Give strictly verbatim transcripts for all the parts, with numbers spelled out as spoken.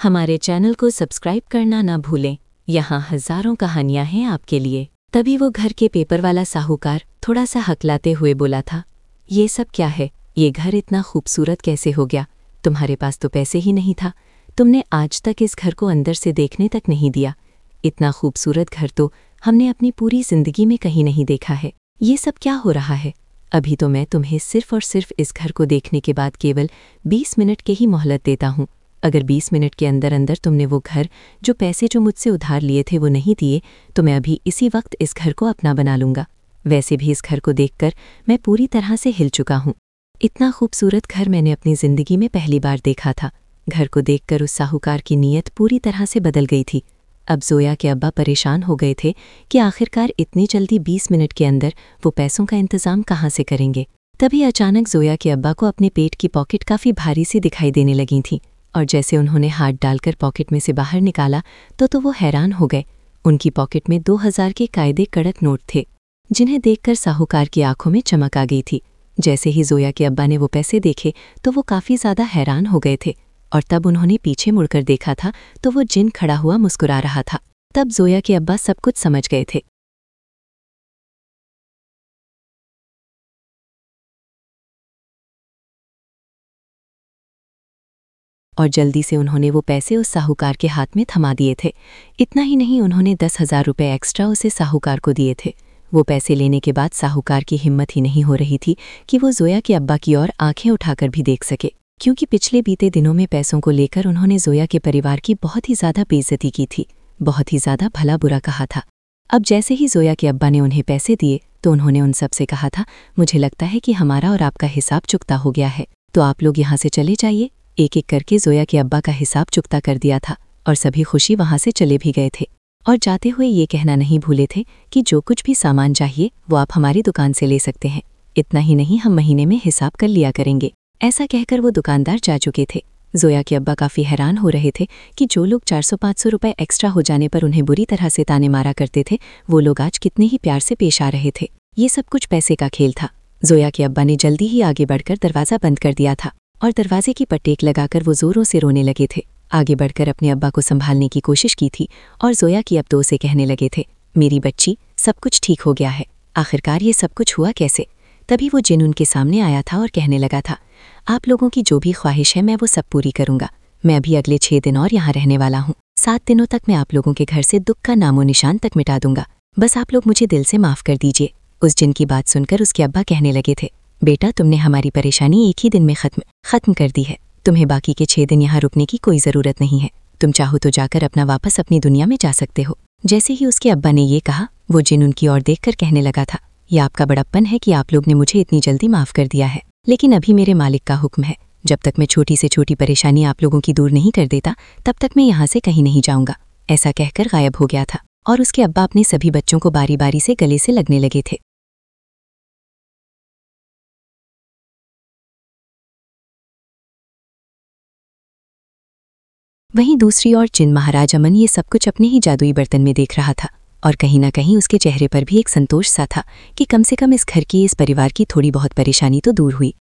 हमारे चैनल को सब्सक्राइब करना ना भूलें। यहाँ हजारों कहानियां हैं आपके लिए। तभी वो घर के पेपर वाला साहूकार थोड़ा सा हकलाते हुए बोला था, ये सब क्या है? ये घर इतना खूबसूरत कैसे हो गया? तुम्हारे पास तो पैसे ही नहीं था। तुमने आज तक इस घर को अंदर से देखने तक नहीं दिया। इतना खूबसूरत घर तो हमने अपनी पूरी जिंदगी में कहीं नहीं देखा है। ये सब क्या हो रहा है? अभी तो मैं तुम्हें सिर्फ और सिर्फ इस घर को देखने के बाद केवल बीस मिनट के ही मोहलत देता हूँ। अगर बीस मिनट के अंदर अंदर तुमने वो घर, जो पैसे जो मुझसे उधार लिए थे वो नहीं दिए, तो मैं अभी इसी वक्त इस घर को अपना बना लूँगा। वैसे भी इस घर को देखकर मैं पूरी तरह से हिल चुका हूँ। इतना खूबसूरत घर मैंने अपनी ज़िंदगी में पहली बार देखा था। घर को देखकर उस साहूकार की नीयत पूरी तरह से बदल गई थी। अब जोया के अब्बा परेशान हो गए थे कि आखिरकार इतनी जल्दी बीस मिनट के अंदर वो पैसों का इंतज़ाम कहाँ से करेंगे। तभी अचानक जोया के अब्बा को अपने पेट की पॉकेट काफ़ी भारी सी दिखाई देने लगी थी, और जैसे उन्होंने हाथ डालकर पॉकेट में से बाहर निकाला तो तो वो हैरान हो गए। उनकी पॉकेट में दो हज़ार के कायदे कड़क नोट थे, जिन्हें देखकर साहूकार की आंखों में चमक आ गई थी। जैसे ही जोया के अब्बा ने वो पैसे देखे तो वो काफ़ी ज़्यादा हैरान हो गए थे, और तब उन्होंने पीछे मुड़कर देखा था तो वो जिन खड़ा हुआ मुस्कुरा रहा था। तब जोया के अब्बा सब कुछ समझ गए थे। और जल्दी से उन्होंने वो पैसे उस साहूकार के हाथ में थमा दिए थे। इतना ही नहीं, उन्होंने दस हजार रुपये एक्स्ट्रा उसे साहूकार को दिए थे। वो पैसे लेने के बाद साहूकार की हिम्मत ही नहीं हो रही थी कि वो जोया के अब्बा की ओर आंखें उठाकर भी देख सके, क्योंकि पिछले बीते दिनों में पैसों को लेकर उन्होंने जोया के परिवार की बहुत ही ज़्यादा बेइज्जती की थी, बहुत ही ज़्यादा भला बुरा कहा था। अब जैसे ही जोया के अब्बा ने उन्हें पैसे दिए तो उन्होंने उन सब से कहा था, मुझे लगता है कि हमारा और आपका हिसाब चुकता हो गया है, तो आप लोग यहाँ से चले जाइए। एक एक करके जोया के अब्बा का हिसाब चुकता कर दिया था, और सभी खुशी वहाँ से चले भी गए थे। और जाते हुए ये कहना नहीं भूले थे कि जो कुछ भी सामान चाहिए वो आप हमारी दुकान से ले सकते हैं। इतना ही नहीं, हम महीने में हिसाब कर लिया करेंगे। ऐसा कहकर वो दुकानदार जा चुके थे। जोया के अब्बा काफ़ी हैरान हो रहे थे कि जो लोग चार सौ पाँच सौ रुपये एक्स्ट्रा हो जाने पर उन्हें बुरी तरह से ताने मारा करते थे, वो लोग आज कितने ही प्यार से पेश आ रहे थे। ये सब कुछ पैसे का खेल था। जोया के अब्बा ने जल्दी ही आगे बढ़कर दरवाज़ा बंद कर दिया था, और दरवाजे की पट्टेक लगाकर वो जोरों से रोने लगे थे। आगे बढ़कर अपने अब्बा को संभालने की कोशिश की थी, और जोया की अब दो से कहने लगे थे, मेरी बच्ची, सब कुछ ठीक हो गया है। आखिरकार ये सब कुछ हुआ कैसे? तभी वो जिन उनके सामने आया था और कहने लगा था, आप लोगों की जो भी ख्वाहिश है मैं वो सब पूरी करूंगा। मैं अभी अगले छः दिन और यहाँ रहने वाला हूँ। सात दिनों तक मैं आप लोगों के घर से दुख का नामो निशान तक मिटा दूंगा। बस आप लोग मुझे दिल से माफ़ कर दीजिए। उस जिन की बात सुनकर उसके अब्बा कहने लगे थे, बेटा, तुमने हमारी परेशानी एक ही दिन में खत्म खत्म कर दी है। तुम्हें बाकी के छः दिन यहाँ रुकने की कोई ज़रूरत नहीं है। तुम चाहो तो जाकर अपना वापस अपनी दुनिया में जा सकते हो। जैसे ही उसके अब्बा ने ये कहा, वो जिन उनकी ओर देखकर कहने लगा था, यह आपका बड़प्पन है कि आप लोग ने मुझे इतनी जल्दी माफ़ कर दिया है, लेकिन अभी मेरे मालिक का हुक्म है, जब तक मैं छोटी से छोटी परेशानी आप लोगों की दूर नहीं कर देता तब तक मैं यहाँ से कहीं नहीं जाऊँगा। ऐसा कहकर गायब हो गया था, और उसके अब्बा अपने सभी बच्चों को बारी बारी से गले से लगने लगे थे। वहीं दूसरी ओर जिन महाराज अमन ये सब कुछ अपने ही जादुई बर्तन में देख रहा था, और कहीं ना कहीं उसके चेहरे पर भी एक संतोष सा था कि कम से कम इस घर की, इस परिवार की थोड़ी बहुत परेशानी तो दूर हुई।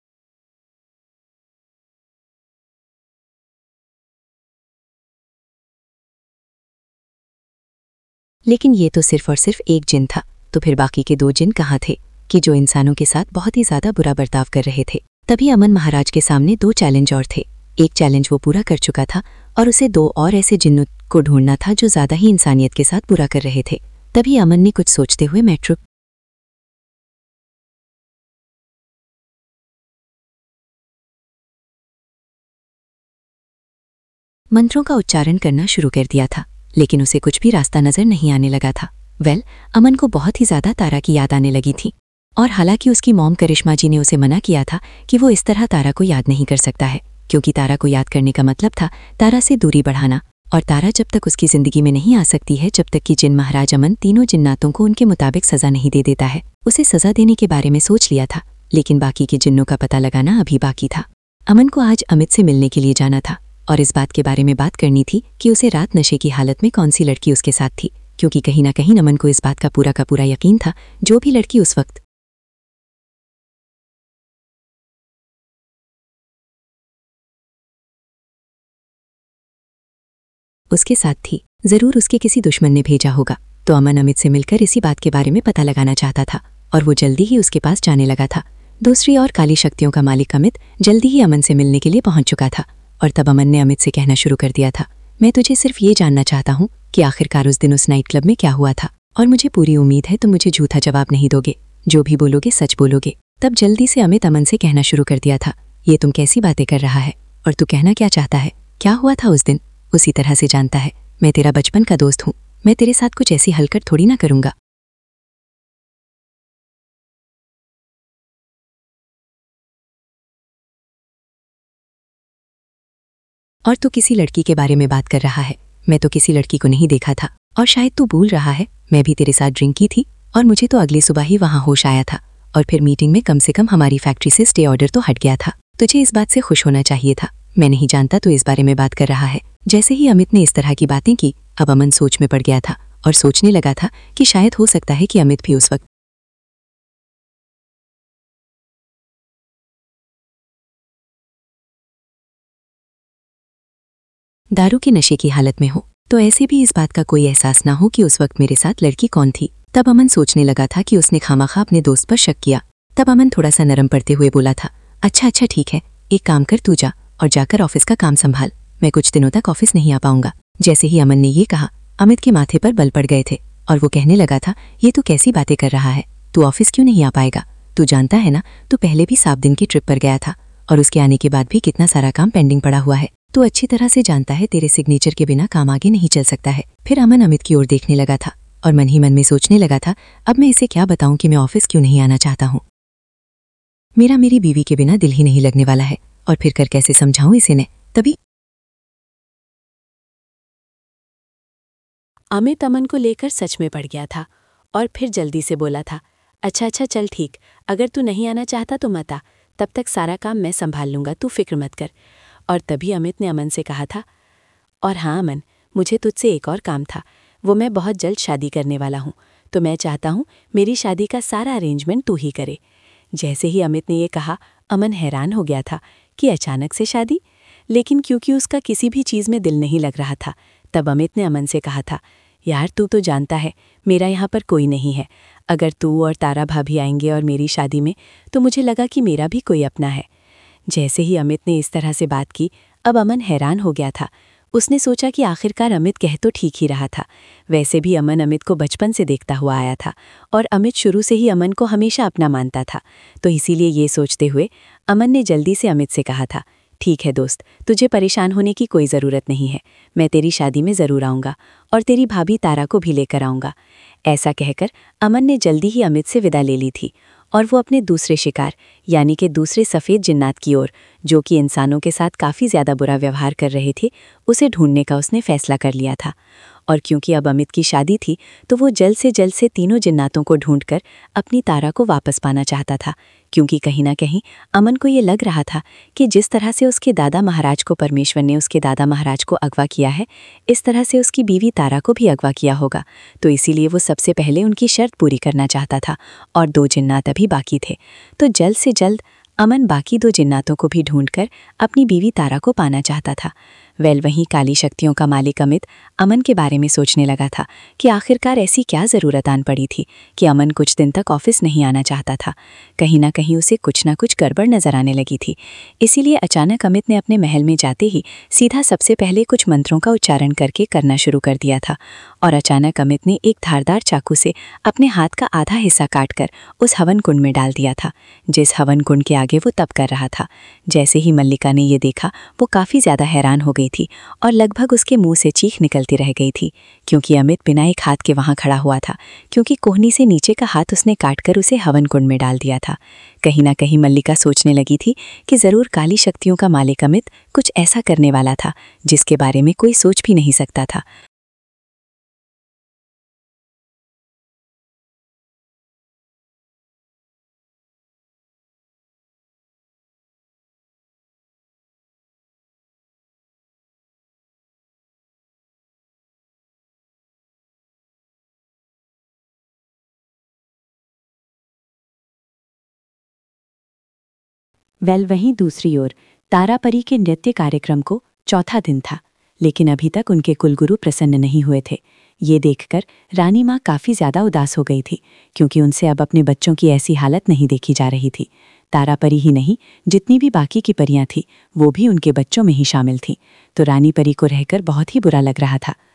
लेकिन ये तो सिर्फ और सिर्फ एक जिन था, तो फिर बाकी के दो जिन कहाँ थे कि जो इंसानों के साथ बहुत ही ज़्यादा बुरा बर्ताव कर रहे थे। तभी अमन महाराज के सामने दो चैलेंज और थे। एक चैलेंज वो पूरा कर चुका था, और उसे दो और ऐसे जिन्नों को ढूंढना था जो ज़्यादा ही इंसानियत के साथ बुरा कर रहे थे। तभी अमन ने कुछ सोचते हुए मेट्रो मंत्रों का उच्चारण करना शुरू कर दिया था, लेकिन उसे कुछ भी रास्ता नजर नहीं आने लगा था। वेल, अमन को बहुत ही ज़्यादा तारा की याद आने लगी थी, और हालांकि उसकी मॉम करिश्मा जी ने उसे मना किया था कि वो इस तरह तारा को याद नहीं कर सकता है, क्योंकि तारा को याद करने का मतलब था तारा से दूरी बढ़ाना, और तारा जब तक उसकी ज़िंदगी में नहीं आ सकती है जब तक कि जिन महाराज अमन तीनों जिन्नातों को उनके मुताबिक सज़ा नहीं दे देता है। उसे सज़ा देने के बारे में सोच लिया था, लेकिन बाकी के जिन्नों का पता लगाना अभी बाकी था। अमन को आज अमित से मिलने के लिए जाना था, और इस बात के बारे में बात करनी थी कि उसे रात नशे की हालत में कौन सी लड़की उसके साथ थी, क्योंकि कहीं ना कहीं अमन को इस बात का पूरा का पूरा यकीन था, जो भी लड़की उस वक्त उसके साथ थी। जरूर उसके किसी दुश्मन ने भेजा होगा। तो अमन अमित से मिलकर इसी बात के बारे में पता लगाना चाहता था और वो जल्दी ही उसके पास जाने लगा था। दूसरी ओर काली शक्तियों का मालिक अमित जल्दी ही अमन से मिलने के लिए पहुंच चुका था और तब अमन ने अमित से कहना शुरू कर दिया था, मैं तुझे सिर्फ ये जानना चाहता हूँ कि आखिरकार उस दिन उस नाइट क्लब में क्या हुआ था, और मुझे पूरी उम्मीद है तुम मुझे झूठा जवाब नहीं दोगे। जो भी बोलोगे सच बोलोगे। तब जल्दी से अमित अमन से कहना शुरू कर दिया था, ये तुम कैसी बातें कर रहा है और तू कहना क्या चाहता है? क्या हुआ था उस दिन? उसी तरह से जानता है, मैं तेरा बचपन का दोस्त हूँ। मैं तेरे साथ कुछ ऐसी हरकत थोड़ी ना करूंगा। और तू किसी लड़की के बारे में बात कर रहा है। मैं तो किसी लड़की को नहीं देखा था और शायद तू भूल रहा है, मैं भी तेरे साथ ड्रिंक की थी और मुझे तो अगली सुबह ही वहां होश आया था और फिर मीटिंग में कम से कम हमारी फैक्ट्री से स्टे ऑर्डर तो हट गया था। तुझे इस बात से खुश होना चाहिए था। मैं नहीं जानता तू इस बारे में बात कर रहा है। जैसे ही अमित ने इस तरह की बातें की, अब अमन सोच में पड़ गया था और सोचने लगा था कि शायद हो सकता है कि अमित भी उस वक्त दारू के नशे की हालत में हो, तो ऐसे भी इस बात का कोई एहसास ना हो कि उस वक्त मेरे साथ लड़की कौन थी। तब अमन सोचने लगा था कि उसने खामखा अपने दोस्त पर शक किया। तब अमन थोड़ा सा नरम पड़ते हुए बोला था, अच्छा अच्छा ठीक है, एक काम कर, तू जा और जाकर ऑफिस का काम संभाल। मैं कुछ दिनों तक ऑफिस नहीं आ पाऊंगा। जैसे ही अमन ने ये कहा, अमित के माथे पर बल पड़ गए थे और वो कहने लगा था, ये तू कैसी बातें कर रहा है? तू ऑफिस क्यों नहीं आ पाएगा? तू जानता है ना, तू पहले भी सात दिन की ट्रिप पर गया था और उसके आने के बाद भी कितना सारा काम पेंडिंग पड़ा हुआ है। तू अच्छी तरह से जानता है तेरे सिग्नेचर के बिना काम आगे नहीं चल सकता है। फिर अमन अमित की ओर देखने लगा था और मन ही मन में सोचने लगा था, अब मैं इसे क्या बताऊं कि मैं ऑफिस क्यों नहीं आना चाहता हूं। मेरा मेरी बीवी के बिना दिल ही नहीं लगने वाला है और फिर कर कैसे समझाऊं इसे ने। तभी अमित अमन को लेकर सच में पड़ गया था और फिर जल्दी से बोला था, अच्छा अच्छा चल ठीक, अगर तू नहीं आना चाहता तो मत आ, तब तक सारा काम मैं संभाल लूंगा, तू फिक्र मत कर। और तभी अमित ने अमन से कहा था, और हाँ अमन, मुझे तुझसे एक और काम था। वो मैं बहुत जल्द शादी करने वाला हूँ, तो मैं चाहता हूँ मेरी शादी का सारा अरेंजमेंट तू ही करे। जैसे ही अमित ने ये कहा, अमन हैरान हो गया था कि अचानक से शादी, लेकिन क्योंकि उसका किसी भी चीज़ में दिल नहीं लग रहा था, तब अमित ने अमन से कहा था, यार तू तो जानता है मेरा यहाँ पर कोई नहीं है। अगर तू और तारा भाभी आएंगे और मेरी शादी में, तो मुझे लगा कि मेरा भी कोई अपना है। जैसे ही अमित ने इस तरह से बात की, अब अमन हैरान हो गया था। उसने सोचा कि आखिरकार अमित कह तो ठीक ही रहा था। वैसे भी अमन अमित को बचपन से देखता हुआ आया था और अमित शुरू से ही अमन को हमेशा अपना मानता था। तो इसीलिए ये सोचते हुए अमन ने जल्दी से अमित से कहा था, ठीक है दोस्त, तुझे परेशान होने की कोई ज़रूरत नहीं है। मैं तेरी शादी में ज़रूर आऊँगा और तेरी भाभी तारा को भी लेकर आऊँगा। ऐसा कहकर अमन ने जल्दी ही अमित से विदा ले ली थी और वो अपने दूसरे शिकार यानी कि दूसरे सफ़ेद जिन्नात की ओर, जो कि इंसानों के साथ काफ़ी ज़्यादा बुरा व्यवहार कर रहे थे, उसे ढूंढने का उसने फैसला कर लिया था। और क्योंकि अब अमित की शादी थी, तो वो जल्द से जल्द से तीनों जिन्नातों को ढूंढकर अपनी तारा को वापस पाना चाहता था, क्योंकि कहीं ना कहीं अमन को ये लग रहा था कि जिस तरह से उसके दादा महाराज को परमेश्वर ने उसके दादा महाराज को अगवा किया है, इस तरह से उसकी बीवी तारा को भी अगवा किया होगा। तो इसीलिए वो सबसे पहले उनकी शर्त पूरी करना चाहता था और दो जिन्नात अभी बाकी थे। तो जल्द से जल्द अमन बाकी दो जिन्नातों को भी ढूंढकर अपनी बीवी तारा को पाना चाहता था। वेल वहीं काली शक्तियों का मालिक अमित अमन के बारे में सोचने लगा था कि आखिरकार ऐसी क्या ज़रूरत आन पड़ी थी कि अमन कुछ दिन तक ऑफिस नहीं आना चाहता था। कहीं ना कहीं उसे कुछ ना कुछ गड़बड़ नजर आने लगी थी। इसीलिए अचानक अमित ने अपने महल में जाते ही सीधा सबसे पहले कुछ मंत्रों का उच्चारण करके करना शुरू कर दिया था और अचानक अमित ने एक धारदार चाकू से अपने हाथ का आधा हिस्सा काटकर उस हवन कुंड में डाल दिया था, जिस हवन कुंड के आगे वो तप कर रहा था। जैसे ही मल्लिका ने ये देखा, वो काफ़ी ज़्यादा हैरान हो गई थी और लगभग उसके मुंह से चीख निकलती रह गई थी, क्योंकि अमित बिना एक हाथ के वहाँ खड़ा हुआ था, क्योंकि कोहनी से नीचे का हाथ उसने काटकर उसे हवन कुंड में डाल दिया था। कहीं ना कहीं मल्लिका सोचने लगी थी कि ज़रूर काली शक्तियों का मालिक अमित कुछ ऐसा करने वाला था जिसके बारे में कोई सोच भी नहीं सकता था। वेल वहीं दूसरी ओर तारा परी के नृत्य कार्यक्रम को चौथा दिन था, लेकिन अभी तक उनके कुलगुरु प्रसन्न नहीं हुए थे। ये देखकर रानी माँ काफ़ी ज़्यादा उदास हो गई थी, क्योंकि उनसे अब अपने बच्चों की ऐसी हालत नहीं देखी जा रही थी। तारा परी ही नहीं, जितनी भी बाकी की परियां थीं वो भी उनके बच्चों में ही शामिल थीं। तो रानी परी को रहकर बहुत ही बुरा लग रहा था।